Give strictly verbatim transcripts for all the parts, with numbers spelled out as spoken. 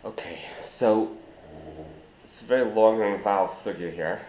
Okay, so it's a very long and involved sugya here.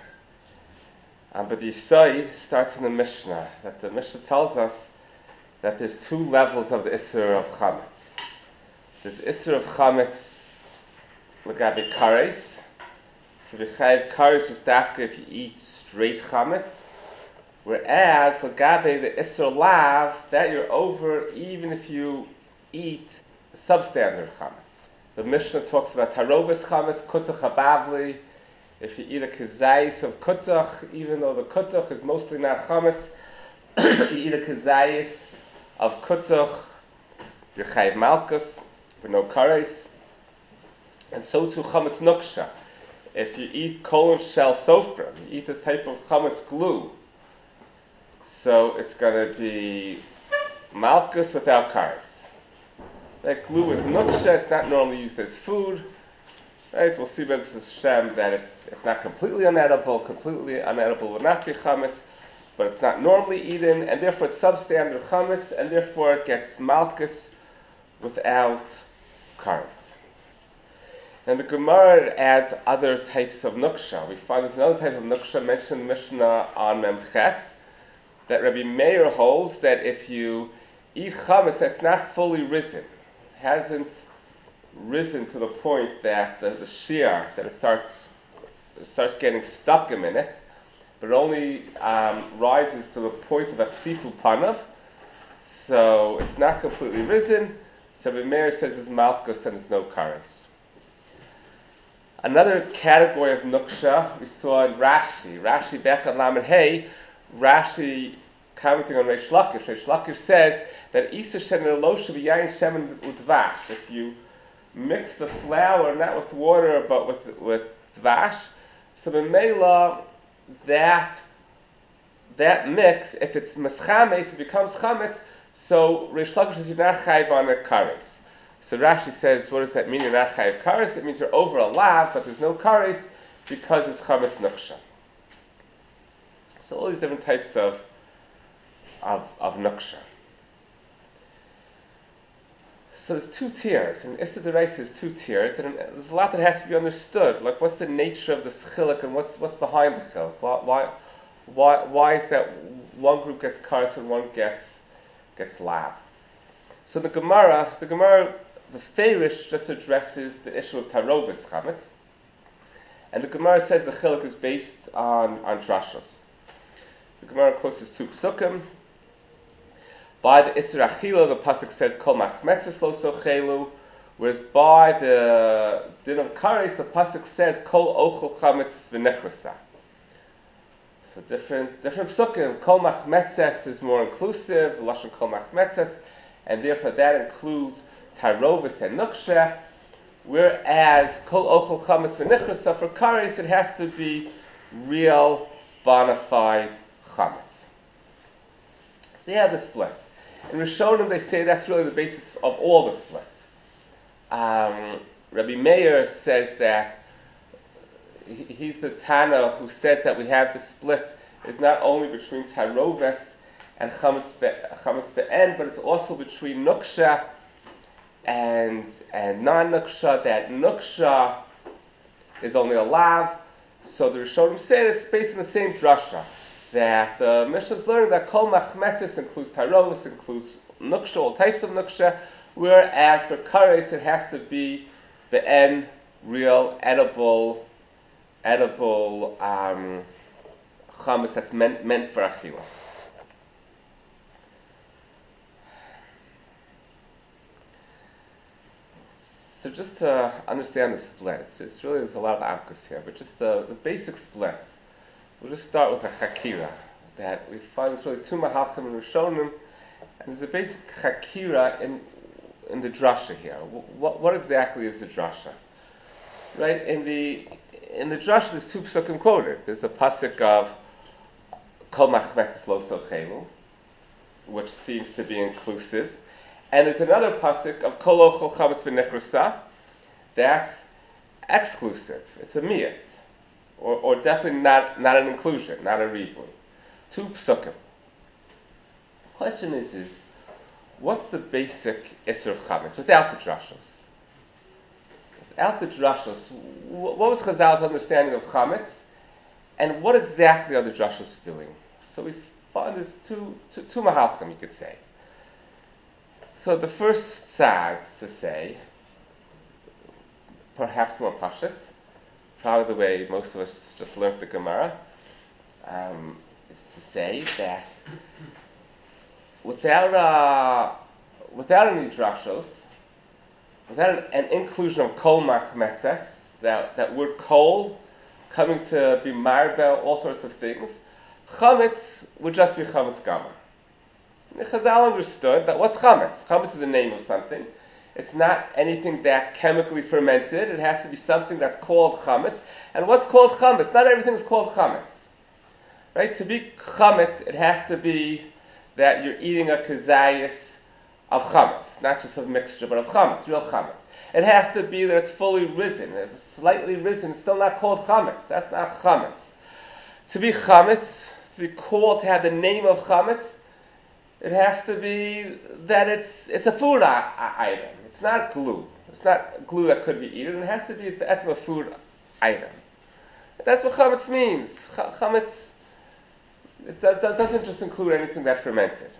Um, but the Yisai starts in the Mishnah, that the Mishnah tells us that there's two levels of the Isser of Chametz. There's Isser of Chametz l'gabe kares. So the Chayiv kares is dafka if you eat straight Chametz. Whereas l'gabe the Isser lav, that you're over even if you eat substandard Chametz. The Mishnah talks about Tarovis Chametz, Kutach Habavli. If you eat a kazayis of Kutach, even though the Kutach is mostly not Chametz, you eat a kazayis of Kutach, you're Chayiv Malkus, with no kares. And so too Chametz Nuksha. If you eat colon shell sofra, you eat this type of Chametz glue, so it's going to be Malkus without kares. That glue is nuksha, it's not normally used as food. Right? We'll see by this is Shem that it's, it's not completely unedible. Completely unedible would not be chametz, but it's not normally eaten, and therefore it's substandard chametz, and therefore it gets malchus without kares. And the Gemara adds other types of nuksha. We find there's another type of nuksha mentioned in the Mishnah on Memches, that Rabbi Meir holds that if you eat chametz that's not fully risen, hasn't risen to the point that the, the shear, that it starts it starts getting stuck in it, but only um, rises to the point of a sifu panav, so it's not completely risen. So the Meir says it's malchus and there's no kares. Another category of nuksha we saw in Rashi. Rashi back on Lamed Hey, Rashi commenting on Reish Lakish. Reish Lakish says that Isa Shem Elosha v'yayin shemen udvash. If you mix the flour not with water but with with dvash, so the mela that that mix, if it's meschametz, it becomes chametz. So Reish Lakish says you're not chayiv on a kares. So Rashi says, what does that mean? You're not chayiv kares. It means you're over a lav, but there's no kares because it's chametz nuksha. So all these different types of of of nuksha. So there's two tiers, and Issa D'Oraisa has two tiers, and there's a lot that has to be understood. Like, what's the nature of this chiluk, and what's what's behind the chiluk? Why why why, why is that one group gets kares and one gets gets lav? So the Gemara, the Gemara, the Feirish just addresses the issue of tarovis chametz, and the Gemara says the chiluk is based on on drashos. The Gemara quotes this two psukim. By the Isser Achila, the pasuk says Kol Machmetzes Lo Sochelu, whereas by the Din of Kares, the pasuk says Kol Ochel Chametz V'Nechrasa. So different different psukim. Kol Machmetzes is more inclusive, the lashon Kol Machmetzes, and therefore that includes Tarovis and Nuksha. Whereas Kol Ochel Chametz V'Nechrasa for Kares, it has to be real bona fide chametz. So you have the split. In Rishonim, they say that's really the basis of all the splits. Um, Rabbi Meir says that he, he's the Tana who says that we have the split is not only between Taroves and Chametz Be'en, but it's also between Nuksha and and non-Nuksha. That Nuksha is only a lav. So the Rishonim say it's based on the same drasha. That the uh, Mishnah is learning that Kol Machmetzes includes Tarovis, includes Nuksha, all types of Nuksha, whereas for Kares it has to be the N, real, edible, edible um, chametz that's meant, meant for Achila. So just to understand the split, it's, it's really, there's a lot of amkus here, but just the, the basic split. We'll just start with a chakira, that we find there's really two mahalchim and rishonim, and there's a basic chakira in in the drasha here. What, what exactly is the drasha? Right, in the in the drasha there's two psukim quoted. There's a pasuk of Kol Machmetzes Lo Sochelu, which seems to be inclusive, and there's another pasuk of Kol Ochel Chametz V'Nechrasa, that's exclusive. It's a miyat. Or, or definitely not, not an inclusion, not a ribui. Two psukim. The question is, is what's the basic Isser Chametz without the drashos? without the drashos, what was Chazal's understanding of chametz, and what exactly are the drashos doing? So we find there's two, two, two mahalchim, you could say. So the first side to say, perhaps more pashut, probably the way most of us just learned the Gemara, um, is to say that without uh, without any drashos, without an, an inclusion of kol machmetzes, that, that word kol coming to be marbel, all sorts of things, chametz would just be chametz gamar. Chazal understood that what's chametz? Chametz is the name of something. It's not anything that chemically fermented. It has to be something that's called chametz. And what's called chametz? Not everything is called chametz. Right? To be chametz, it has to be that you're eating a kazayas of chametz, not just a mixture, but of chametz, real chametz. It has to be that it's fully risen. If it's slightly risen, it's still not called chametz. That's not chametz. To be chametz, to be called, to have the name of chametz, it has to be that it's it's a food I- I- item. It's not glue. It's not glue that could be eaten. It has to be that's a food item. That's what chametz means. Ch- chametz it do- do- doesn't just include anything that fermented.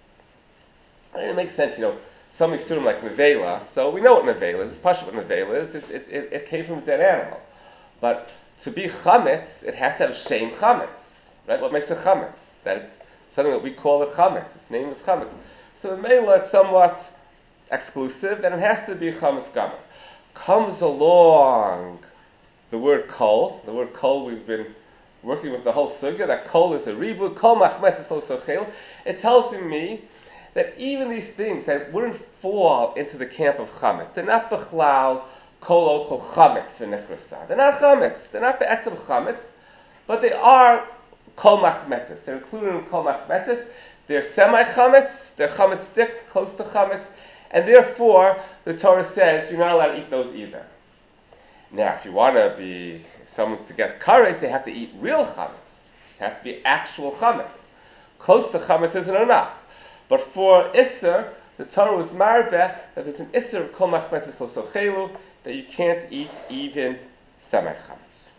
I mean, it makes sense, you know. Some assume like nevela, so we know what nevela is. It's pashut what nevela is. It, it, it, it came from a dead animal. But to be chametz, it has to have shem chametz, right? What makes it chametz? That it's something that we call it chametz. Its name is chametz. So the mela, it's somewhat exclusive, and it has to be chametz gamar. Comes along the word kol. The word kol we've been working with the whole sugya. That kol is a reboot. Kol machmetz is lo sochel. It tells me that even these things that wouldn't fall into the camp of chametz, they're not bechlal kol ochel chametz v'nechrasa. They're not chametz. They're not be'etzem chametz, but they are kol machmetzes. They're included in kol machmetzes. They're semi-chametz. They're chametz stick, close to chametz, and therefore the Torah says you're not allowed to eat those either. Now, if you want to be, if someone's to get kares, they have to eat real chametz. It has to be actual chametz. Close to chametz isn't enough. But for Isser, the Torah was marbeh that there's an Isser of kol machmetzes lo sochelu, that you can't eat even semi-chametz.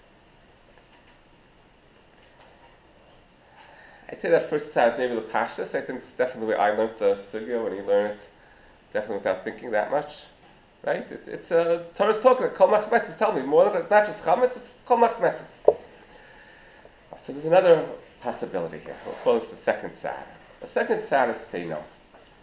I'd say that first time is maybe the pashtus. I think it's definitely the way I learned the sugya when you learn it, definitely without thinking that much. Right? It's, it's uh, the Torah's talking about kol machmetzes. Tell me more than not just chametz, it's kol machmetzes. So there's another possibility here. We'll call this the second side. The second side is to say no.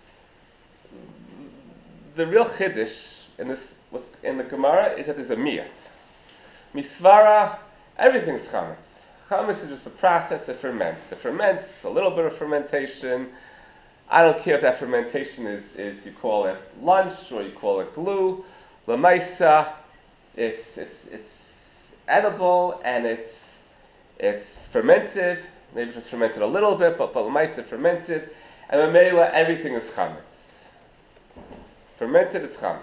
The real chiddush in this, what's in the Gemara, is that there's a miyat. Misvara, everything's chametz. Chametz is just a process that ferments. It ferments, a little bit of fermentation. I don't care if that fermentation is, is you call it lunch or you call it glue. Lamaisa, it's it's it's edible and it's it's fermented. Maybe just fermented a little bit, but but lamaisa fermented. And Mamela, everything is chametz. Fermented is chametz.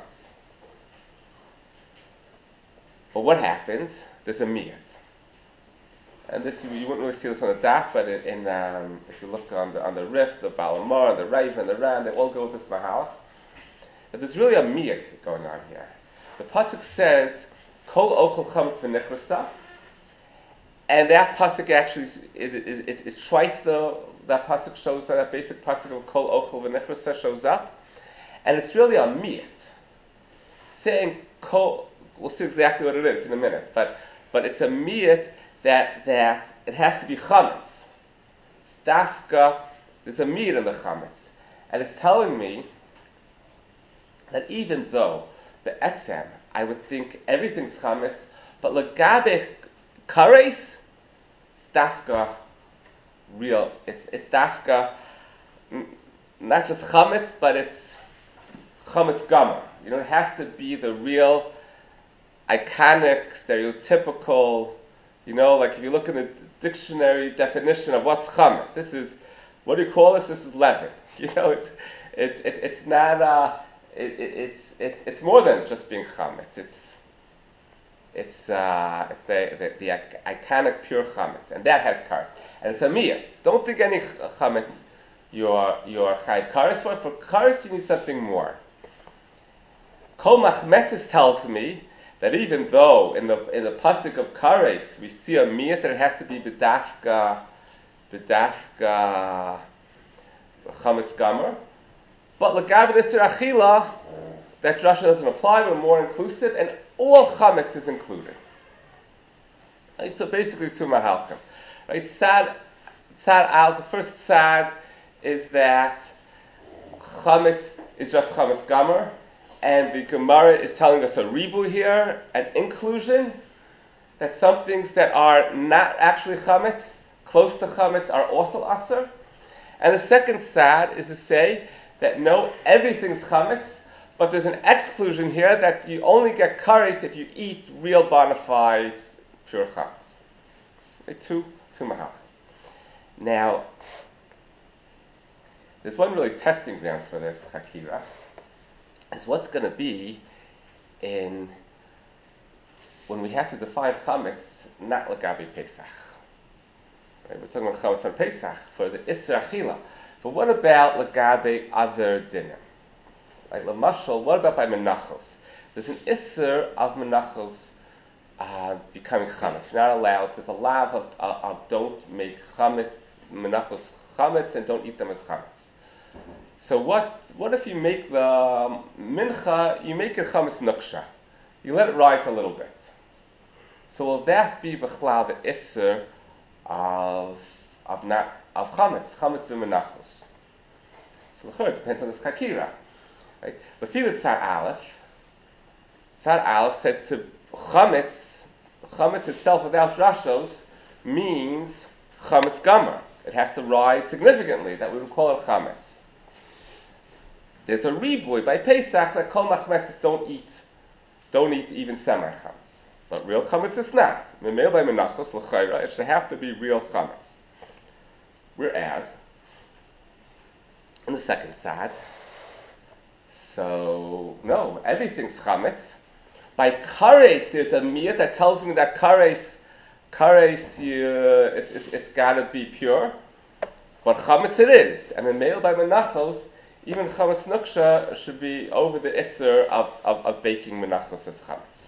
But what happens? There's a miyat. And this, you wouldn't really see this on the daf, but in, in um, if you look on the on the Rif, the Balamar, and the Raiv, and the Ran, they all go with this mahalach. But there's really a miyat going on here. The pasuk says, "Kol ochel chametz v'nichrasa," and that pasuk actually is, is, is, is twice the that pasuk shows that that basic pasuk of "Kol ochel v'nichrasa" shows up, and it's really a miyat saying "Kol." We'll see exactly what it is in a minute, but but it's a miyat. That that it has to be chametz. Stafka, there's a meat in the chametz, and it's telling me that even though the etzem, I would think everything's chametz, but legabe kares, stafka, real. It's it's stafka, not just chametz, but it's chametz gamar. You know, it has to be the real, iconic, stereotypical. You know, like if you look in the dictionary definition of what's chametz, this is, what do you call this? This is leaven. You know, it's it, it, it's not uh, it, it, it's it's it's more than just being chametz. It's it's uh, it's the, the the iconic pure chametz, and that has kares, and it's a miyat. Don't think any chametz you're you're chayv kares for. For kares you need something more. Kol machmetzes tells me that even though in the in the pasuk of Kares we see a miyat that it has to be bedafka, bedafka chametz gamer, but l'gabe l'isser achila, that drasha doesn't apply. We're more inclusive, and all chametz is included. Right, so basically two mahalchim. Right, sad, sad out. The first sad is that chametz is just chametz gamer. And the Gemara is telling us a ribu here, an inclusion, that some things that are not actually chametz, close to chametz, are also aser. And the second sad is to say that no, everything's chametz, but there's an exclusion here that you only get kares if you eat real bona fide pure chametz. Okay, two, two mahal. Now, there's one really testing ground for this hakira. Is what's going to be in when we have to define chametz, not l'gabi Pesach. Right? We're talking about chametz on Pesach for the Isser Achila. But what about l'gabi other dinner? Like l'mashal, what about by menachos? There's an Isser of menachos uh, becoming chametz. You're not allowed. There's a law of, uh, of don't make chametz menachos chametz and don't eat them as chametz. So what what if you make the mincha, you make it chametz nuksha. You let it rise a little bit. So will that be b'chlal the isser of of not of chametz, chametz b'menachos? So the it depends on this chakira. Right? The field tzar aleph, tzar aleph says to chametz, chametz itself without drashos means chametz gamer. It has to rise significantly. That we would call it chametz. There's a riboy by Pesach that kol machmetzes don't eat, don't eat even semi chametz. But real chametz is not. Memel by menachos l'chayra, it should have to be real chametz. Whereas, in the second side, so no, everything's chametz. By kares, there's a miyat that tells me that kares, kares, uh, it's, it's, it's got to be pure. But chametz it is, and memel by menachos. Even chametz nuksha should be over the isser of, of, of baking menachos as chametz.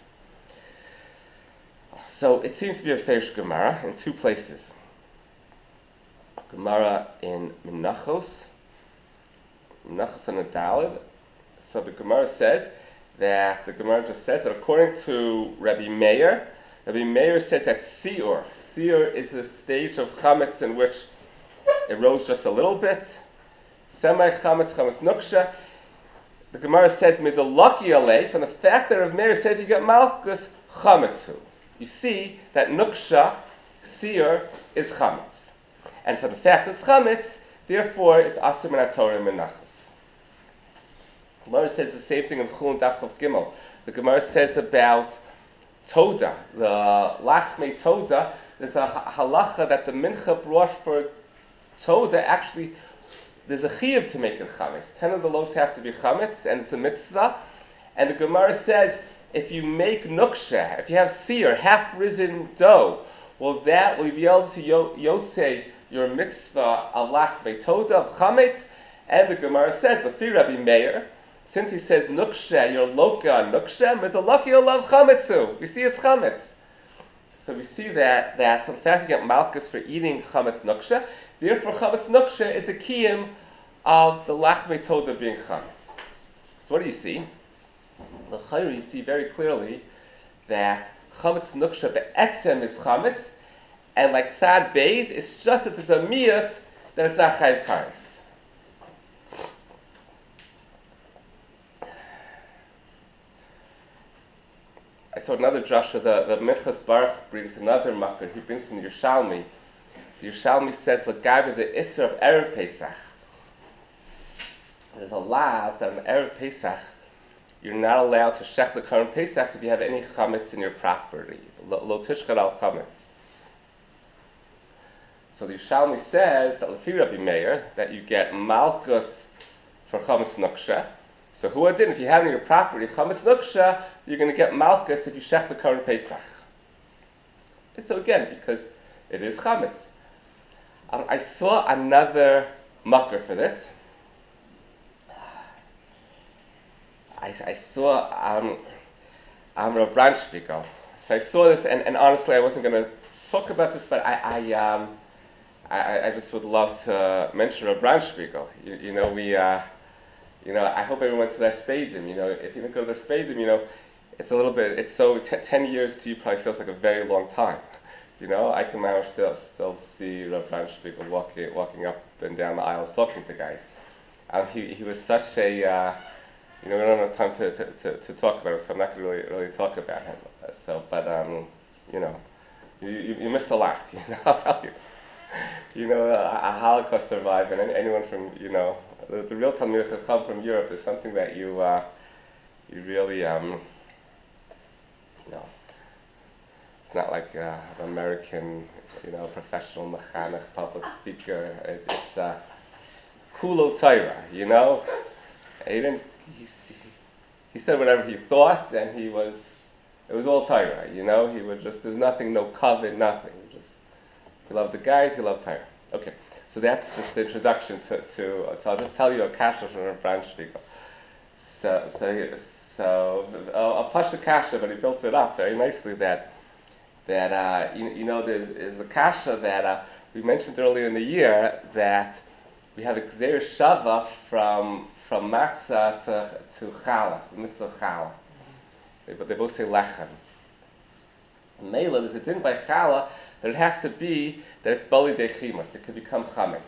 So it seems to be a feish Gemara in two places. Gemara in menachos, menachos on a dalid. So the Gemara says that the Gemara just says that according to Rabbi Meir, Rabbi Meir says that siur, siur is the stage of chametz in which it rose just a little bit. Semi chametz, chametz nuksha. The Gemara says midalaki alei, from the fact that Rav Meir says you get malchus chametzu. You see that nuksha, seer, is chametz, and for the fact it's chametz, therefore it's aser min haTorah menachos. The Gemara says the same thing in Chulin Daf Chav Gimel. The Gemara says about toda, the lachmei toda. There's a halacha that the mincha brought for toda actually. There's a chiyuv to make it chametz. Ten of the loaves have to be chametz, and it's a mitzvah. And the Gemara says, if you make nuksha, if you have seer, half-risen dough, well, that will you be able to yotze your mitzvah alach beitoda of chametz. And the Gemara says, the Fi Rabbi Meir, since he says nuksha, your loka nuksha, midalaki olav chametzu. We see it's chametz. So we see that that in fact you get malchus for eating chametz nuksha. Therefore, chametz nuksha is a kiyum of the lachmei toda being chametz. So what do you see? The chayr, you see very clearly that chametz nuksha be'etzem is chametz, and like sad beis, it's just that there's a miyat that it's not chayiv kares. I saw another drasha. The, the Minchas Baruch brings another makar. He brings from the Yerushalmi. The Yerushalmi says, "L'gabe the Isser of Erev Pesach." There's a law that on Erev Pesach you're not allowed to shech the current Pesach if you have any chametz in your property. Lo tishchar al chametz. So the Yerushalmi says that Lefi Rabbi Meir that you get malchus for chametz nuksha. So who did? If you have in your property chametz nuksha, you're going to get malchus if you shech the current Pesach. And so again, because it is chametz. Um, I saw another makar for this. I, I saw um, I'm Rav Branchspiegel. So I saw this, and, and honestly, I wasn't going to talk about this, but I I, um, I I just would love to mention Rav Branchspiegel. You, you know, we, uh, you know, I hope everyone went to that Spadim. You know, if you didn't go to the Spadim, you know, it's a little bit. It's so t- ten years to you probably feels like a very long time. You know, I can manage still still see Rav Branchspiegel walking walking up and down the aisles talking to guys. Um, he he was such a uh, You know, we don't have time to, to, to, to talk about him, so I'm not going to really really talk about him. So, but um, you know, you, you, you missed a lot. You know, I'll tell you. You know, a, a Holocaust survivor, and anyone from you know the, the real Talmid Chacham from Europe is something that you uh, you really um, you know. It's not like uh, an American, you know, professional mechanech, public speaker. It, it's uh, kulo Torah, you know. He didn't. He, he said whatever he thought, and he was. It was all Torah, you know. He was just. There's nothing, no covet, nothing. He just. He loved the guys. He loved Torah. Okay, so that's just the introduction to. to uh, so I'll just tell you a kasha from Rav Branchspiegel. So so so uh, a pasha kasha, but he built it up very nicely. That that uh, you, you know there's is a kasha that uh, we mentioned earlier in the year that we have a gzeir shava from from matzah to to challah, the mitzvah of challah. They, but they both say lechem. And Mela, there's a din by challah that it has to be that it's bali de chimas. It could become chametz.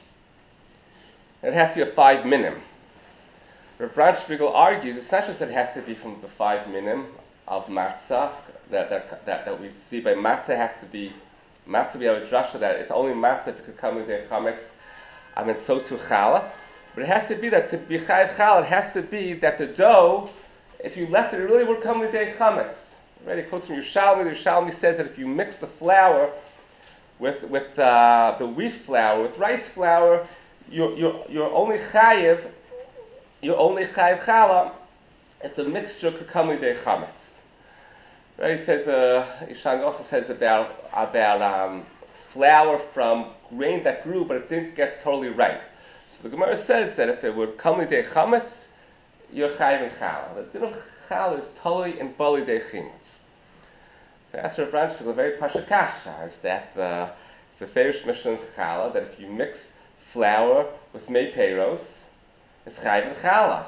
It has to be a five minim. Rav Branchspiegel argues it's not just that it has to be from the five minim of matzah that that that, that we see, but matzah has to be matzah. We have a drasha that it's only matzah if it could come with the chametz. I mean, so to challah, but it has to be that to be chayav challah, it has to be that the dough, if you left it, it really would come with the chametz. Right? It quotes from Yerushalmi. The Yerushalmi says that if you mix the flour with with uh, the wheat flour with rice flour, you're you're you're only chayav. You're only chayav challah if the mixture could come with the chametz. Right? He says the uh, Yerushalmi also says about about um, flour from grain that grew, but it didn't get totally ripe. So the Gemara says that if it would come with the chametz, you're chayav in challah. The din of challah is totally in bali de chimas. So as Rav Branchspiegel, a very pasha kasha is that the it's a ferish mission in challah that if you mix flour with mei peiros, it's chayav in challah.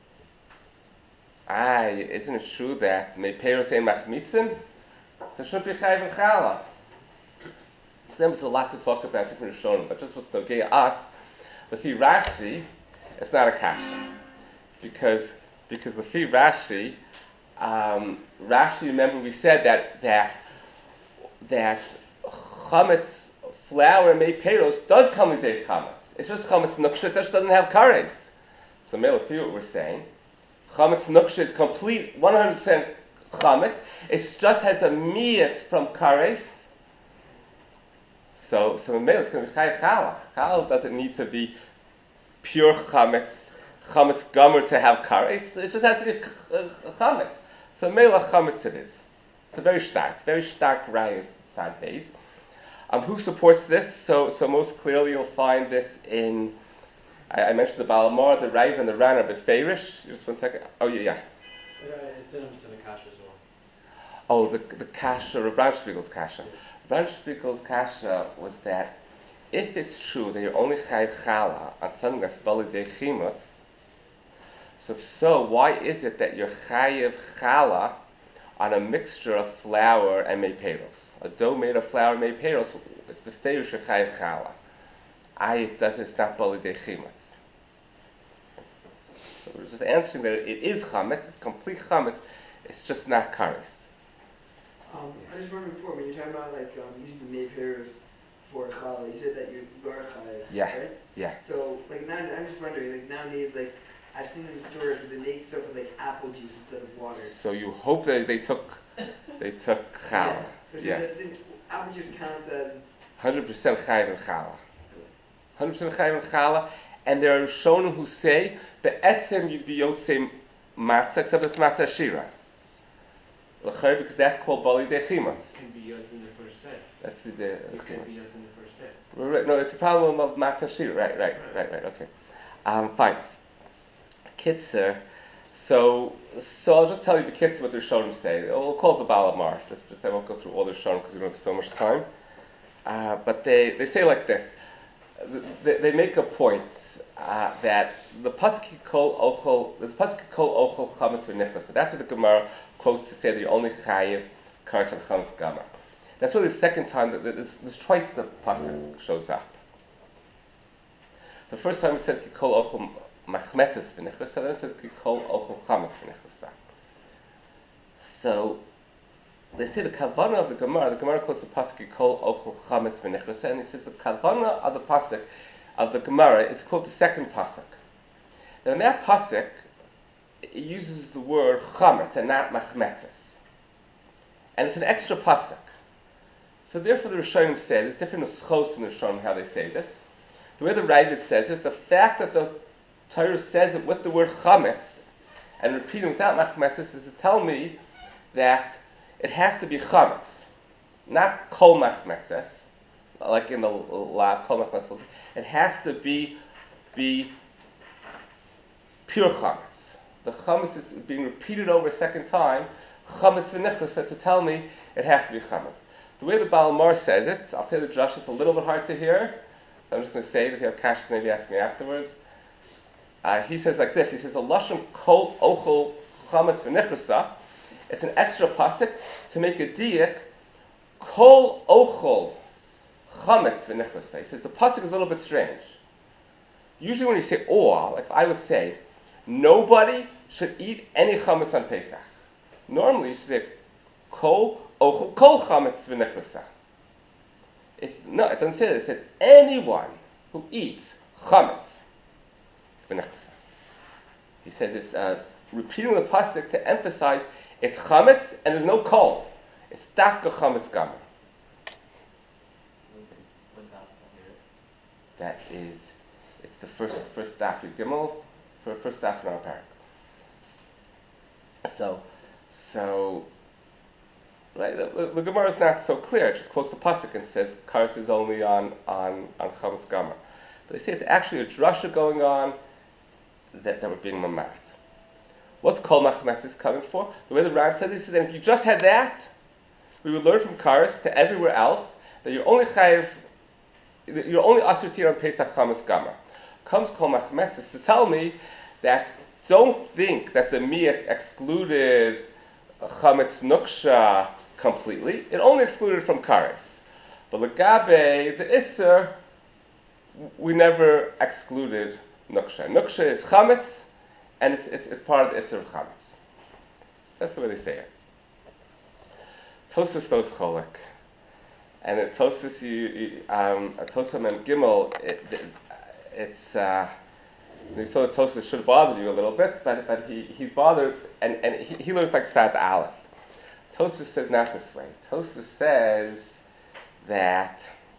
Ah, isn't it true that mei peiros ain't machmitzin? So it shouldn't be chayav in challah. So there's a lot to talk about different Rishonim, but just what's nogei us, Lefi Rashi, it's not a kasha. Because because Lefi Rashi, um, Rashi, remember we said that that that chametz flour and mei peiros does come with a chametz. It's just chametz nuksha, it just doesn't have kares. So may let's see what we're saying. Chametz nuksha is complete, one hundred percent chametz. It just has a miyat from kares. So, so in it's going to be chayav challah. Challah doesn't need to be pure chametz, chametz gomer to have kares. It just has to be chametz. So mela chametz it is. It's a very stark, very stark rayas side base. Um, who supports this? So, so most clearly you'll find this in. I, I mentioned the Balamar, the Raiv, and the Ran are beferish. Just one second. Oh yeah, yeah. It's to the kasha as well. Oh, the the kasha, Rav Branchspiegel's kasha. Branchspiegel's kasha was that if it's true that you're only chayiv challah on something that's bali de chimutz, so if so, why is it that you're chayiv challah on a mixture of flour and mei peiros? A dough made of flour and mei peiros is beferish chayiv challah. I it does it's not bali de chimutz. So we're just answering that it is chametz, it's complete chametz, it's just not kares. Um, I just remember before when you're talking about like um, using the mei peiros for challah, you said that you you are chayav, Yeah. right? Yeah. So like now I'm just wondering, like nowadays, like I've seen in the stores where they make stuff with like apple juice instead of water. So you hope that they took they took challah. Yeah. Yeah. That, apple juice counts as one hundred percent chayav in challah. one hundred percent chayav in challah, and there are shonim who say that etzem you'd be yotzei matzah except it's matzah shira. Because that's called bali de chimas. It can be used in the first step. That's the the. It can be used in the first step. Right, no, it's a problem of matzah shira. Right, right, right, right. Okay, um, fine. Kitzer. So So, so I'll just tell you the kids what the Rishonim say. We'll call it the Baal Amar. Just, just I won't go through all the Rishonim because we don't have so much time. Uh, but they, they say like this. They, they make a point uh, that the pasuk kol ochel, there's a pasuk kol ochel chametz v'nichros. So that's what the Gemara quotes to say that you only chayiv kares and chametz gamar. That's really the second time that there's, there's twice the pasuk shows up. The first time it says kol ochel machmetzes v'nichros, and then it says kol ochel chametz v'nichros. So they say the kavanah of the Gemara, the Gemara quotes the pasuk kol ochel chametz v'nichros, and he says the kavanah of the pasuk of the Gemara is quote the second pasuk. Now in that pasuk, it uses the word chametz and not machmetzes, and it's an extra pasuk. So therefore, the Rishonim say there's different nuschos in the Rishonim how they say this. The way the Ravid says it, the fact that the Torah says it with the word chametz and repeating without machmetzes is to tell me that it has to be chametz, not kol machmetzes, like in the lav kol machmetzes. It has to be be pure chametz. The chametz is being repeated over a second time. Chametz v'nichros, so to tell me it has to be chametz. The way the Baal Mar says it, I'll say the drush is a little bit hard to hear, so I'm just going to say it. If you have kashas, maybe ask me afterwards. Uh, he says like this. He says, "A lashon kol ochel chametz v'nichrosa." It's an extra pasuk to make a diak. Kol ochel chametz v'nichrosa. He says the pasuk is a little bit strange. Usually when you say or, like if I would say, nobody should eat any chametz on Pesach. Normally you should say kol ochel kol chametz v'nichrosa. It, no, it doesn't say that. It says anyone who eats chametz v'nichrosa. He says it's uh, repeating the pasuk to emphasize it's chametz and there's no kol. It's dafka chametz gamar. That is, it's the first first daf Gimel, for first daf in our parak. So, so, right, the, the Gemara is not so clear. It just quotes the pasuk and says kares is only on on on chametz gamar. But they say it's actually a drasha going on that, that we're being mamat. What's kol machmetzes coming for? The way the Ran says it, he says, and if you just had that, we would learn from kares to everywhere else that you're only chayiv, you're only asur on Pesach chametz gamar. Comes kol machmetzes to tell me that don't think that the miyat excluded chametz nuksha completely. It only excluded from kares. But legabe the iser, we never excluded nuksha. Nuksha is chametz, and it's, it's, it's part of the iser of chametz. That's the way they say it. Tosfos knows cholek, and at Tosfos, you, you, um, at Tosfos Mem Gimel, it, it, it's uh, you saw that Tosfos should bother you a little bit, but but he, he's bothered, and, and he, he learns like Sad Aleph. Tosfos says not this way. Tosfos says that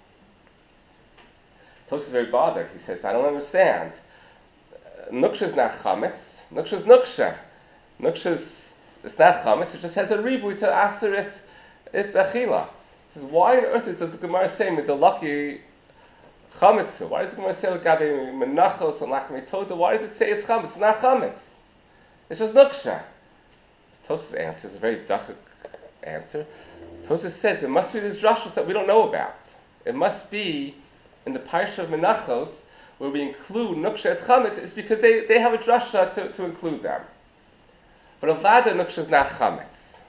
Tosfos is very bothered. He says, I don't understand. Uh, nuksha is not chametz. Nuksha is nuksha. Nuksha is it's not chametz. It just has a ribui to aser it it bechila. He says, why on earth does the Gemara say with the lucky chametz? Why does the Gemara say gabe menachos and lachmei toda? Why does it say it's chametz? It's not chametz. It's just nuksha. Tosfos answers a very dachuk answer. Tosfos says it must be these drashos that we don't know about. It must be in the parsha of menachos where we include nuksha as chametz. It's because they, they have a drasha to, to include them. But avada nuksha is not chametz.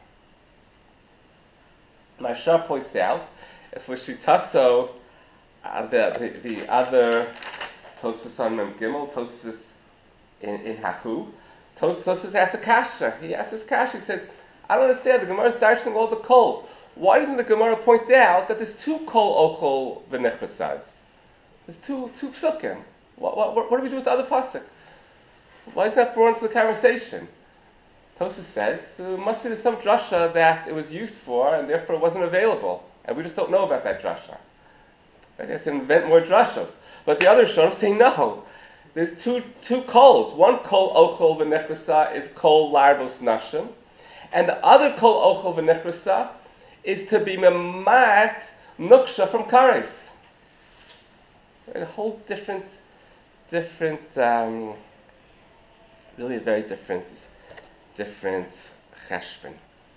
Maharsha points out, it's l'shitaso, uh, the, the the other Tosfos on Mem Gimel, Tosfos in, in Hahu. Tosfos asks a kasha. He asks this kasha. He says, I don't understand. The Gemara is darshaning all the kols. Why doesn't the Gemara point out that there's two kol ochel v'nechrosas? There's two two psukim. What, what, what do we do with the other pasuk? Why isn't that brought into the conversation? Tosfos says, uh, must be there's some drasha that it was used for, and therefore it wasn't available. And we just don't know about that drasha. I guess invent more drashos. But the other shonim say no. There's two two kols. One kol ochel v'nechrosa is kol larbos nashim, and the other kol ochel v'nechrosa is to be memat nuksha from kares. A whole different, different, um, really a very different different cheshbon.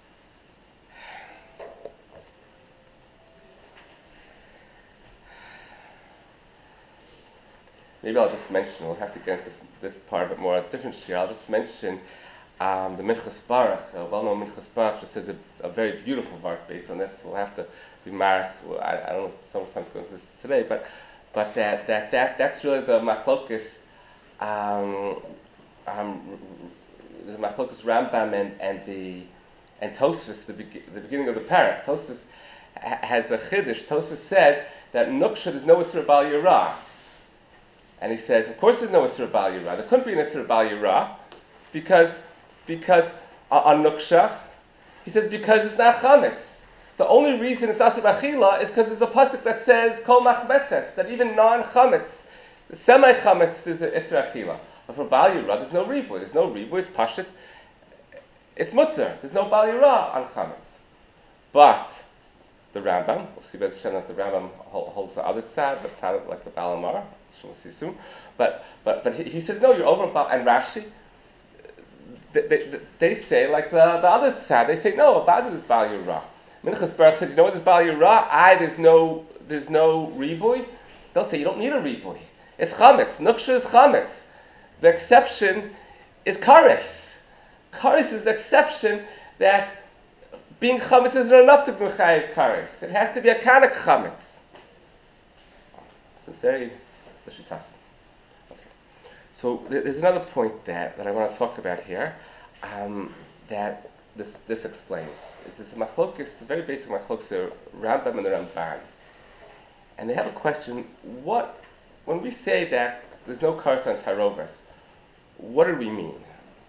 Maybe I'll just mention, we'll have to get into this, this part of it more, a different shir. I'll just mention um, the Minchas Baruch, a well-known Minchas Baruch, just says a, a very beautiful work based on this. We'll have to be marach. Well, I, I don't know if sometimes go into this today, but but that that, that that's really the machlokus, um, um, the machlokus Rambam and, and the and Tosfos, the, be- the beginning of the parak. Tosfos ha- has a chiddush. Tosfos says that nuksha there's no isur bal yirah. And he says, of course there's no Isra Bal Yirah. There couldn't be an Isra Bal Yirah because, because uh, on Nuksha, he says, because it's not Chametz. The only reason it's Asur B'Achila is because there's a pasuk that says, Kol Machmetzes, that even non-Chametz, the semi-Chametz is an Isra Achila. But for Bal Yirah, there's no Ribu. There's no Ribu, it's Pashit. It's Mutter. There's no Bal Yirah on Chametz. But the Rambam, we'll see by the Shem that the Rambam holds the other side, the side like the Balamar, which we'll see soon. But but but he, he says no, you're over. And Rashi, they, they, they say like the, the other side, they say no, about it is Bal Yirah. Minchas Baruch said, you know what is Bal Yirah? I there's no there's no riboy. They'll say you don't need a riboy. It's chametz. Nuksha is chametz. The exception is kares. Kares is the exception that being chametz isn't enough to be mechayev kares. It has to be a kanak chametz. So it's very l'shitas. Okay. So there's another point that, that I want to talk about here um, that this this explains. This is machlokes, a very basic machlokes, the Rambam and the Ramban, and they have a question: what when we say that there's no kares on tarovas, what do we mean?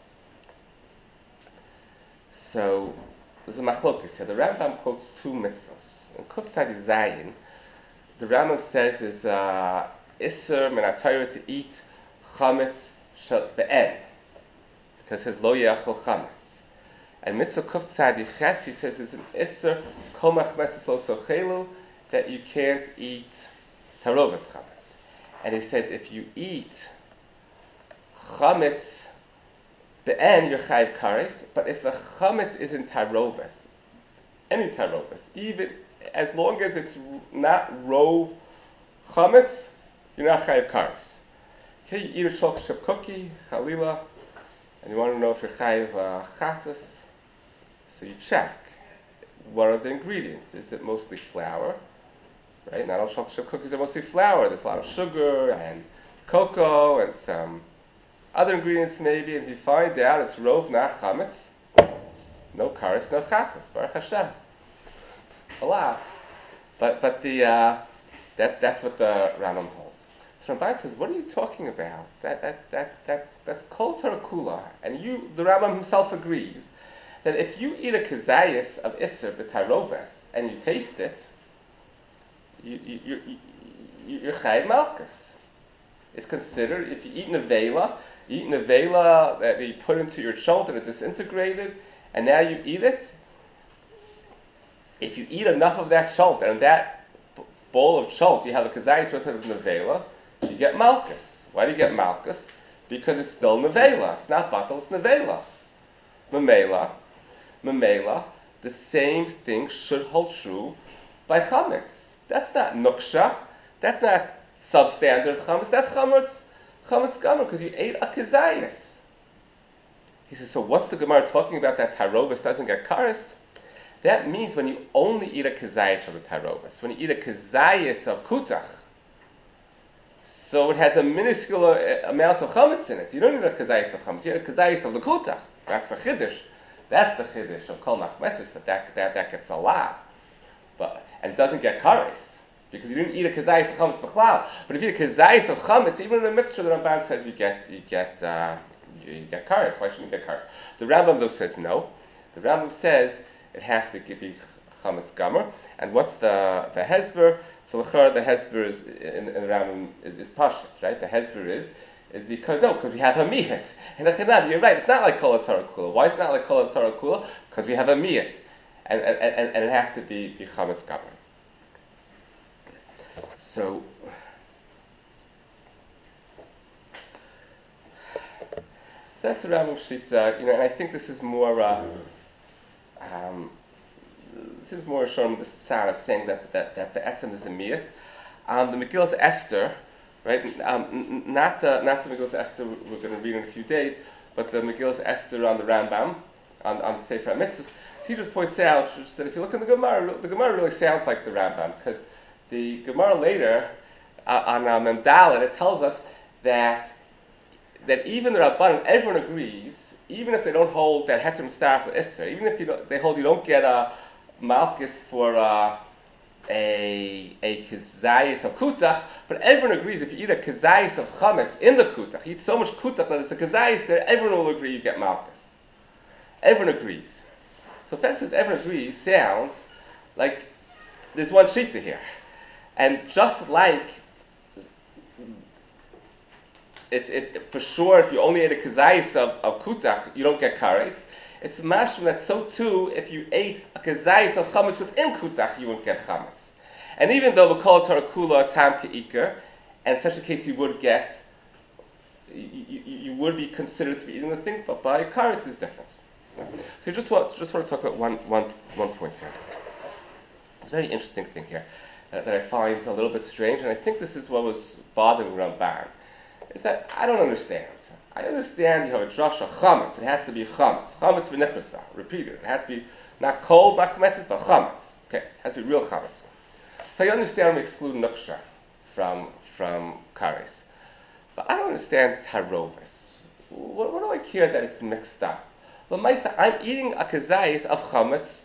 So there's a machlokes here. The Rambam quotes two mitzvos. In Kuf Tzadi Zayin, the Rambam says is uh, Isser min HaTorah to eat chametz shel be'en, because it says lo yachol chametz. And mitzvah Kuf Tzadi Ches, he says is an Isser kol machmetzes lo sochelu, that you can't eat tarovas chametz. And he says if you eat chametz be'en, you're chayiv kares. But if the chametz is in tarovas, any tarovas, even as long as it's not rove chametz, you're not chayiv kares. Okay, you eat a chocolate chip cookie, chalila, and you want to know if you're chayiv uh, chatas, so you check. What are the ingredients? Is it mostly flour? Right? Not all chocolate chip cookies are mostly flour. There's a lot of sugar and cocoa and some other ingredients maybe. And if you find out it's rove, not chametz, no kares, no chatas. Baruch Hashem. Allah. But but the uh, that's that's what the Rambam holds. So Ramban says, what are you talking about? That that that that's that's kol Torah kula. And you, the Rambam himself agrees that if you eat a kazayas of Isser b'tarovas and you taste it, you you you, you you're chayiv malchus. It's considered if you eat nevela, you eat nevela that you put into your chult and it disintegrated, and now you eat it. If you eat enough of that chult, and that b- bowl of chult, you have a kazayis worth of nevela, you get malchus. Why do you get malchus? Because it's still nevela. It's not batal, it's nevela. Memela, memela, the same thing should hold true by chametz. That's not nuksha. That's not substandard chametz. That's chametz, chametz gamer, because you ate a kazayis. He says, so what's the Gemara talking about that tarovas doesn't get kares? That means when you only eat a kazayis of the tarovas, when you eat a kazayis of kutach, so it has a minuscule uh, amount of chametz in it. You don't need a kazayis of chametz. You need a kazayis of the kutach. That's the chiddush. That's the chiddush of kol machmetzes, that, that that that gets a lot, but and it doesn't get kares because you didn't eat a kazayis of chametz b'chlal. But if you eat a kazayis of chametz, even in a mixture, the Ramban says you get you get uh, you, you get kares. Why shouldn't you get kares? The Rambam though says no. The Rambam says it has to give you chametz gamer. And what's the the hezber? So the hezber is in, in the Rambam is, is pashut, right? The hezber is is because no, because we have a miyat. And the Chanav, you're right. It's not like kol Torah kula. Why is it not like kol Torah kula? Because we have a miyat, and and, and and it has to be be chametz gamer. So. So that's the Rambam Shita, you know, and I think this is more, uh, um, this is more showing the sound of saying that that that Be'etzem is a miyat. Um, the Megillas Esther, right? Um, n- n- not the not the Megillas Esther we're going to read in a few days, but the Megillas Esther on the Rambam, on on the Sefer HaMitzvos. So he just points out just that if you look in the Gemara, the Gemara really sounds like the Rambam, because the Gemara later uh, on uh, Mem Dalet, it tells us that that even the Rabbanan, everyone agrees, even if they don't hold that Heter Mitzvah for Esther, even if you don't, they hold you don't get a Malchus for uh, a a kazayis of kutach, but everyone agrees if you eat a kazayis of chametz in the kutach, you eat so much kutach that it's a kazayis there, everyone will agree you get Malchus. Everyone agrees. So if that says everyone agrees, sounds like there's one shita here. And just like It's it, for sure if you only ate a kazayis of, of kutach, you don't get kares. It's mashma that so too, if you ate a kazayis of chametz within kutach, you won't get chametz. And even though we call it Torah kula tam ke'iker, and in such a case you would get, you, you, you would be considered to be eating the thing, but by kares is different. So you just want just want to talk about one one one point here. It's a very interesting thing here uh, that I find a little bit strange, and I think this is what was bothering Ramban. Is that I don't understand. I understand you have a drasha chametz. It has to be chametz. Chametz v'nichrusa. Repeated. It has to be not cold machmetzes, but chametz. Okay, it has to be real chametz. So I understand we exclude nuksha from from kares, but I don't understand tarovis. What, what do I care that it's mixed up? L'maisa, I'm eating a kazayis of chametz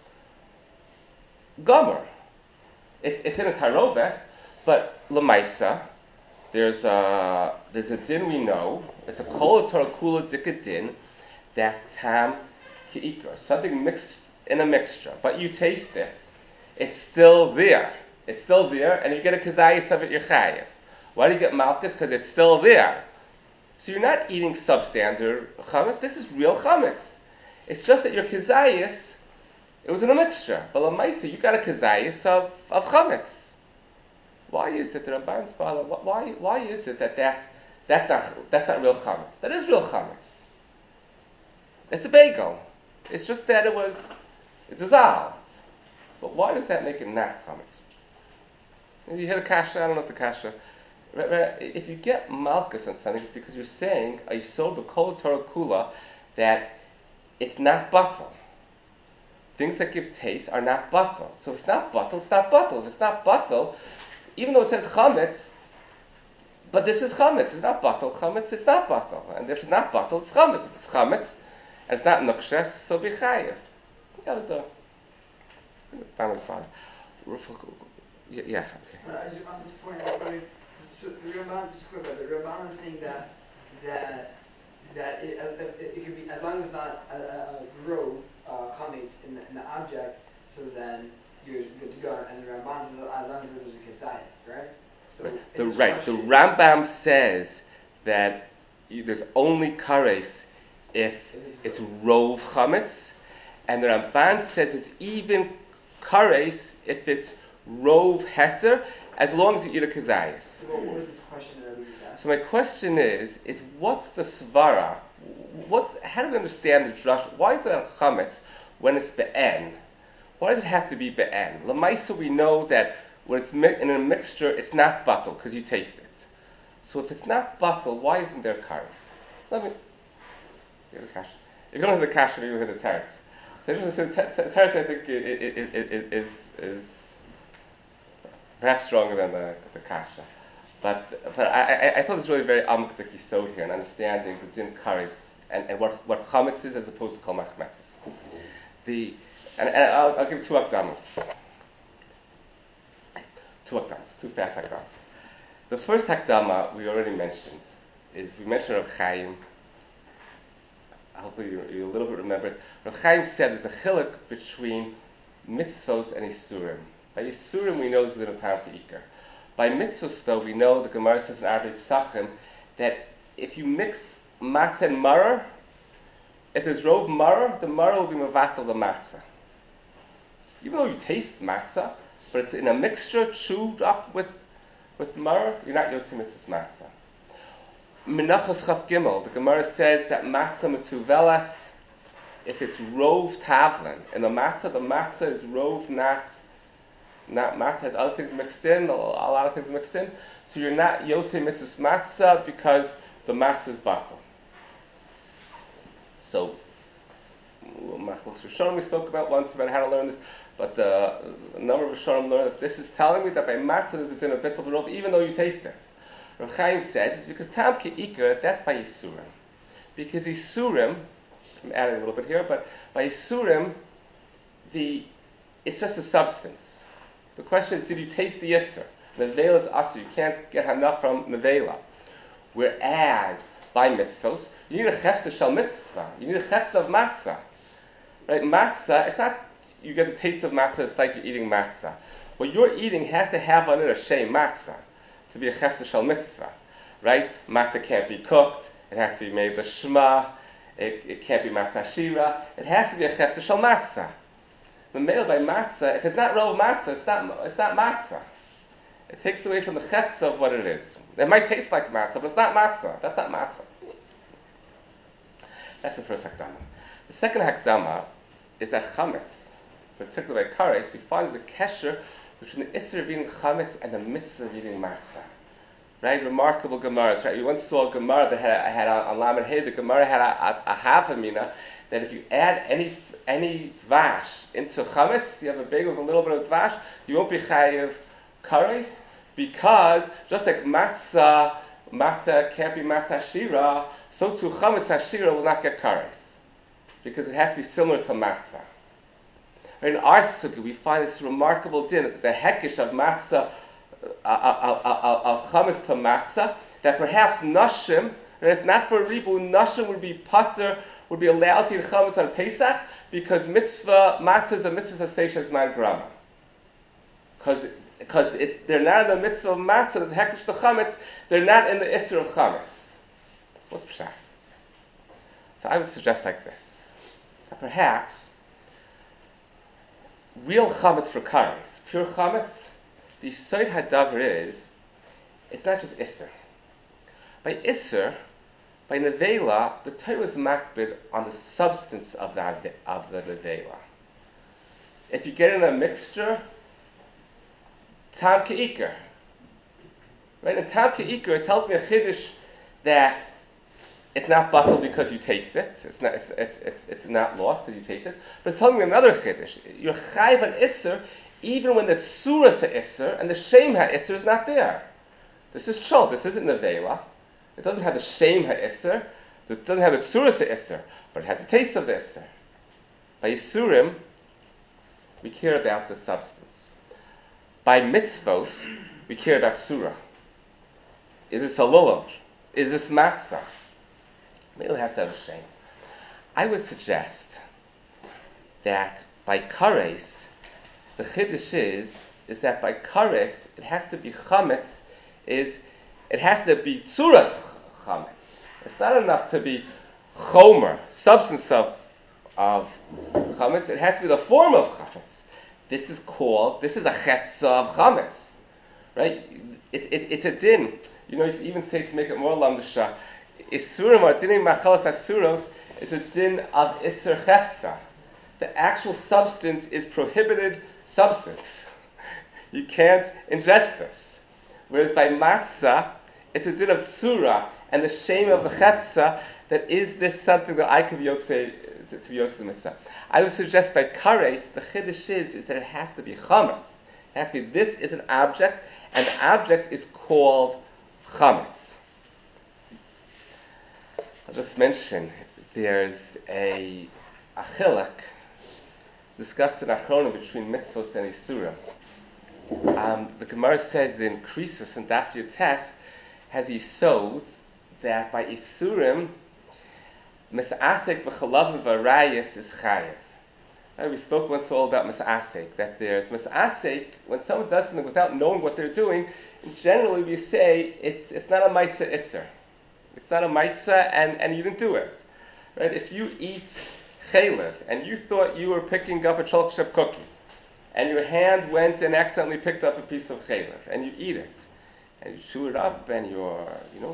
gomer. It, it's in a tarovis, but l'maisa. There's a there's a din we know. It's a kol Torah kula dika din that tam keikar, something mixed in a mixture, but you taste it. It's still there. It's still there, and you get a kazayis of it. You're chayiv. Why do you get malchus? Because it's still there. So you're not eating substandard chametz. This is real chametz. It's just that your kazayis, it was in a mixture. But l'maisa, you got a kazayis of of chametz. Why is it that Ramban's father? Why why is it that that's that's not that's not real chametz? That is real chametz. It's a bagel. It's just that it was it dissolved. But why does that make it not chametz? You hear the kasha? I don't know if the kasha. If you get malchus on something, it's because you're saying a yisod b'kol Torah kula that it's not batal. Things that give taste are not batal. So if it's not batal, it's not batal. If it's not batal, even though it says chametz, but this is chametz, it's not batal. Chametz, it's not batal. And if it's not batal, it's chametz. If it's chametz, and it's not nukshes, so be chayiv. That was the Bama's father. Yeah, yeah, okay. Uh, I just on this point, everybody, so the Ramban, just quick about the Ramban is saying that that that it, uh, it, it could be as long as it's not a, a, a grove uh, chametz in the, in the object, so then you're good to go. And the Ramban says as long as there's a kesayis, right? So right. The right. The Rambam says that there's only kares if it's rov chametz, and the Ramban says it's even kares if it's rov heter, as long as you eat a kazayis. So what was this question that I was asking? So my question is, is what's the svara? What's how do we understand the drush? Why is it a chametz when it's be'en? Why does it have to be be'en? L'maisa, we know that when it's mi- in a mixture, it's not batal because you taste it. So if it's not batal, why isn't there kares? Let me. You have the kasha. If you don't have the kasha, you have the teretz. So the teretz, I think, is is perhaps stronger than the, the kasha. But but I, I, I thought it's really very amuk the kisod here and understanding the din kares and, and what what chametz is as opposed to kol machmetzes. The and, and I'll, I'll give two akdamas. Two hakdamas, two fast hakdamas. The first hakdama we already mentioned is we mentioned Rav Chaim. Hopefully you, you a little bit remember it. Rav Chaim said there's a chiluk between mitzvos and isurim. By isurim we know there's a little time for ikar. By mitzvos though we know the Gemara says in Arvei Pesachim that if you mix matzah and maror, if there's rov maror, the maror will be mevatel the matzah. Even though you taste matzah, but it's in a mixture chewed up with with maror, you're not yotzei mitzvahs matzah. Menachos Chaf Gimel, the Gemara says that matzah metzuvelas, if it's rove tavlin, and the matzah, the matzah is rove, not, not matzah, has other things mixed in, a lot of things mixed in, so you're not yosei mitzvahs matzah because the matzah is batal. So, Machlos Rishonim we spoke about once about how to learn this, but uh, a number of Rishonim learn that this is telling me that by matzah there's a din of bittul b'rov, even though you taste it. Rav Chaim says it's because tam ke'ikar, that's by Yisurim. Because Yisurim, I'm adding a little bit here, but by Yisurim, the, it's just the substance. The question is, did you taste the Yisur? Nevela is asur, you can't get enough from Nevela. Whereas, by mitzvos, you need a chefsa shel mitzvah. You need a chefsa of matzah. Right? Matzah, it's not, you get the taste of matzah, it's like you're eating matzah. What you're eating has to have on it a shem matzah, to be a chefsa shel mitzvah. Right? Matzah can't be cooked, it has to be made with shma, it, it can't be matzah shira, it has to be a chefsa shel matzah. The male by matzah, if it's not raw matzah, it's not, it's not matzah. It takes away from the chefsa of what it is. It might taste like matzah, but it's not matzah. That's not matzah. That's the first hakdama. The second hakdama is that chametz, particularly by kares, we find there's a kesher between the issur of eating chametz and the mitzvah of eating matzah. Right? Remarkable gemaras. Right? We once saw a gemara that had, had on, on Lamed Hey, the gemara had a, a, a half amina that if you add any any dvash into chametz, you have a bagel with a little bit of dvash, you won't be chayiv kares, because just like matzah, matzah can't be matzah shira, so too chametz hashira will not get kares, because it has to be similar to matzah. In our sukkah, we find this remarkable din that the hekish of matzah, uh, uh, uh, uh, of chametz to matzah, that perhaps nashim, and if not for ribu, nashim would be pater, would be allowed to eat chametz on Pesach, because mitzvah matzah is a mitzvah sasation is nine grama. Because because they're not in the mitzvah of matzah, the hekish to chametz, they're not in the issur of chametz. So what's pshat? So I would suggest like this: that perhaps real chametz for kares, pure chametz, the yisod hadavar is, it's not just issur. By issur, by nevela, the Torah is makbid on the substance of the of the nevela. If you get in a mixture, tam ke'ikar. Right? In tam ke'ikar, it tells me a chiddush that it's not batal because you taste it. It's not. It's it's it's, it's not lost because you taste it. But it's telling me another chiddush. You're chayv an issur even when the tzuras ha'issur and the shem ha'issur is not there. This is chol. This isn't nevela. It doesn't have the shem ha'issur. It doesn't have the tzuras ha'issur, but it has the taste of the issur. By yisurim, we care about the substance. By mitzvos, we care about surah. Is this a lulav? Is this matzah? Maybe it has to have a shame. I would suggest that by kares, the chiddush is, is that by kares, it has to be chametz, is, it has to be tzuras chametz. It's not enough to be chomer, substance of, of chametz, it has to be the form of chametz. This is called, this is a chefsa of chametz, right? It's it, it's a din. You know, you can even say to make it more lamdasha, isurim or dinim machalas asuros is a din of isur chefsa. The actual substance is prohibited substance. You can't ingest this. Whereas by matzah, it's a din of tsura and the shame of the chefsa that is this something that I could be yotze to be yotze the mitzvah. I would suggest by kares, the chiddush is, is that it has to be chametz. It has to be, this is an object, and the object is called chametz. I'll just mention, there's a achilak discussed in Achronim between mitzvos and isurim. Um, the Gemara says in Krisus and Daf Yotes has yisod that by isurim, misasek v'chalavim v'arayis is chayiv. Right, we spoke once all about misasek, that there's misasek, when someone does something without knowing what they're doing, generally we say it's it's not a maisa isser. It's not a maisa and, and you didn't do it. Right? If you eat chaylev and you thought you were picking up a chalk chip cookie, and your hand went and accidentally picked up a piece of chaylev, and you eat it, and you chew it up, and you're, you know,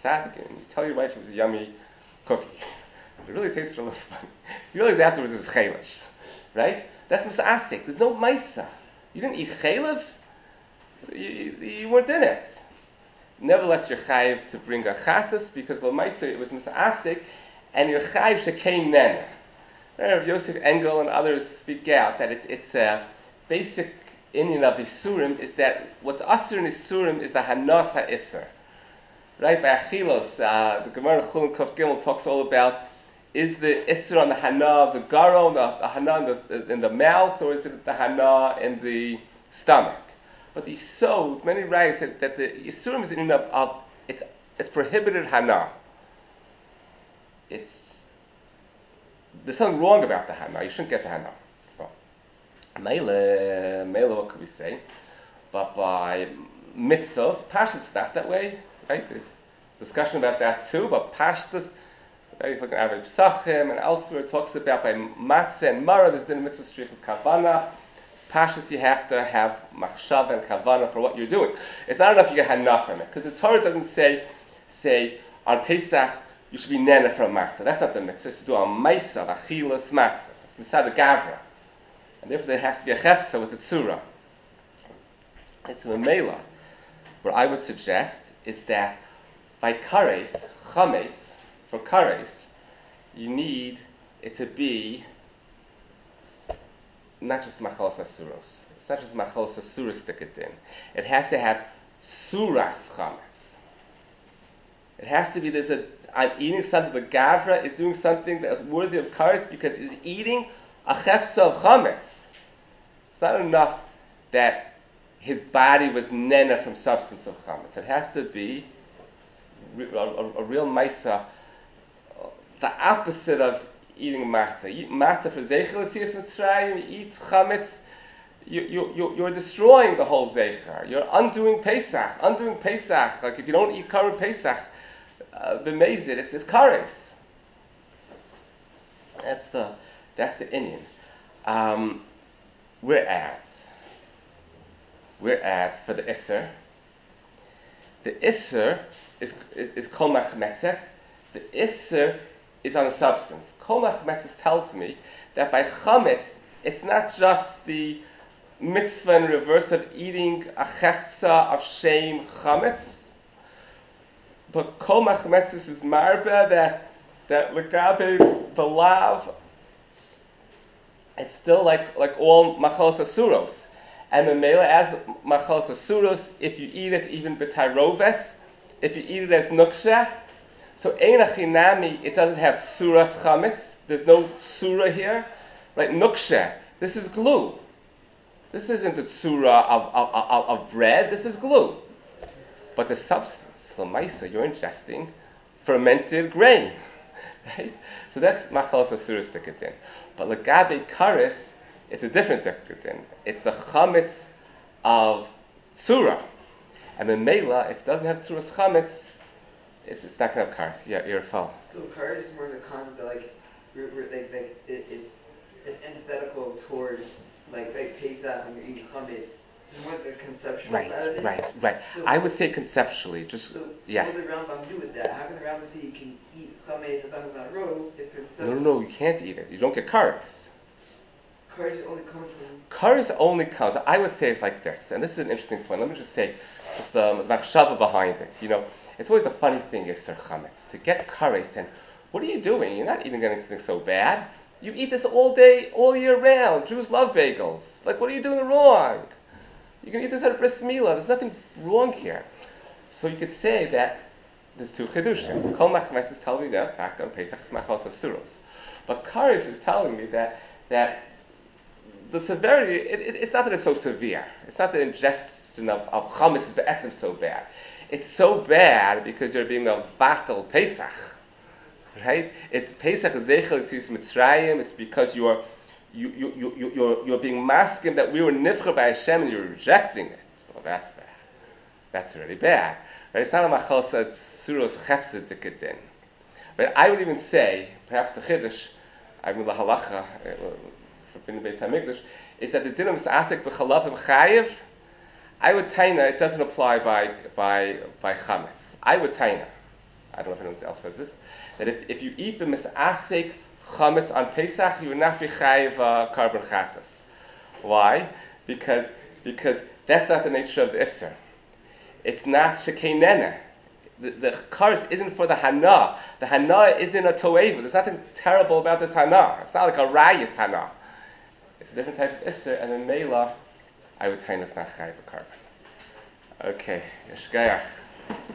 tzaddik, and you tell your wife it was a yummy cookie. It really tasted a little funny. You realize afterwards it was chaylish, right? That's misasik. There's no maisa. You didn't eat chaylev. You, you, you weren't in it. Nevertheless, you're chayiv to bring a chatas because the maisa it was misasik, and you're chayiv shekein nen. Yosef Engel and others speak out that it's it's a basic inyan of Isurim is that what's asur in Isurim is the hanas ha'isur. Right? By Achilos, uh, the Gemara Chulin Kuf Gimel talks all about is the isur on the hana of the garo, the, the hana in the, in the mouth, or is it the hana in the stomach? But the so many rabbis said that the Isurim is in of, of it's it's prohibited hana. It's there's something wrong about the hana. You shouldn't get the hana. Well, Mele, Mele, what could we say? But by mitzvahs, Pashas not that way, right? There's discussion about that too. But Pashtas, right, if you look at Arei Psachim and elsewhere, it talks about by matzah and mara. There's the mitzvah strichas kavana. Pashas, you have to have machshav and kavana for what you're doing. It's not enough you get hana from it, because the Torah doesn't say, say on Pesach you should be nena from matzah. That's not the mitzvah. It's to do a ma'isa, achilas matzah. It's misad the gavra, and therefore there has to be a chefsa with a tzura. It's a memela. What I would suggest is that by kares, chametz, for kares, you need it to be not just machalas asuros. It's not just machalas asuros tiketin. It has to have suras chametz. It has to be there's a I'm eating something. The gavra is doing something that is worthy of kares because he's eating a chefsa of chametz. It's not enough that his body was nena from substance of chametz. It has to be a, a, a real maisa, the opposite of eating matzah. You eat matzah for zeichel etzias mitzrayim. You eat chametz. You, you, you, you're destroying the whole zeicher. You're undoing Pesach. Undoing Pesach. Like if you don't eat current Pesach, uh, b'mezid, it's it's kares. That's the that's the inyan. Um, whereas, whereas for the iser, the iser is is, is kol machmetzes. The iser is on a substance. Kol machmetzes tells me that by chametz, it's not just the mitzvah in reverse of eating a chefza of shame chametz, but kol machmetzes is marbe that that legabe the lav. It's still like like all machalos asuros, and memela as machalos asuros. If you eat it even b'tayroves, if you eat it as nuksha, so ein achinami, it doesn't have suras chametz. There's no surah here, right? Nuksha. This is glue. This isn't the tzura of, of, of, of bread, this is glue. But the substance, l'maisa, you're ingesting fermented grain. Right? So that's machalas asuras tiketin. But legabe kares, it's a different tiketin. It's the chametz of tzura. And memela, if it doesn't have tzuras chametz, it's, it's not going to have kares. Yeah, you're a foul. So kares is more the concept that like, we're, we're, like, like it, it's it's antithetical towards like like Pesach when you eat chametz. So more the conceptual right, side of it. Right, right, So, I would say conceptually, just so, yeah. So what did the Rambam do with that? How can the Rambam say you can eat chametz as long as it's not roe if conceptually? No, no, no, you can't eat it. You don't get kares. Kares only comes from. Kares only comes. I would say it's like this, and this is an interesting point. Let me just say, just the um, machshava behind it. You know, it's always a funny thing is Sir Chametz to get kares, and what are you doing? You're not eating anything so bad. You eat this all day, all year round. Jews love bagels. Like, what are you doing wrong? You can eat this at a bris milah. There's nothing wrong here. So you could say that there's two chidushim. Kol machmetz is telling me that back on Pesach is machalas asuros, but kares is telling me that that the severity. It, it, it's not that it's so severe. It's not that ingestion of, of chametz is be'etzim so bad. It's so bad because you're being a vatal Pesach. Right? It's Pesach Zeichel Etzias Mitzrayim. It's because you're you you you you you're, you're being masking that we were nifcha by Hashem and you're rejecting it. Well, that's bad. That's really bad. Right? It's not a machal said suros chefzed ziketin. But I would even say, perhaps the chiddush, I mean the halacha for being the Beis Hamikdash, is that the din of asik b'chalavim chayiv. I would taina it doesn't apply by by by chametz. I would taina. I don't know if anyone else says this, that if, if you eat the misasek chametz on Pesach, you would not be chayiv uh, carbon chatas. Why? Because because that's not the nature of the isser. It's not shekeinene. The, the kares isn't for the hana. The hana isn't a toeva. There's nothing terrible about this hana. It's not like a rayis hana. It's a different type of isser, and in Mela, I would tell you it's not chayiv carbon. Okay, yeshgayach.